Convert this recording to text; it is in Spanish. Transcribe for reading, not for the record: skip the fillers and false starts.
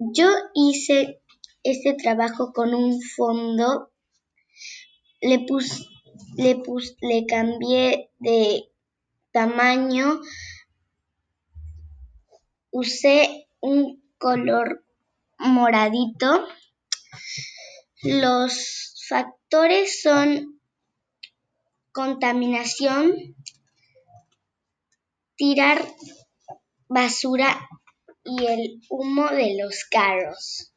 Yo hice este trabajo con un fondo, le cambié de tamaño, usé un color moradito. Los factores son contaminación, tirar basura y el humo de los carros.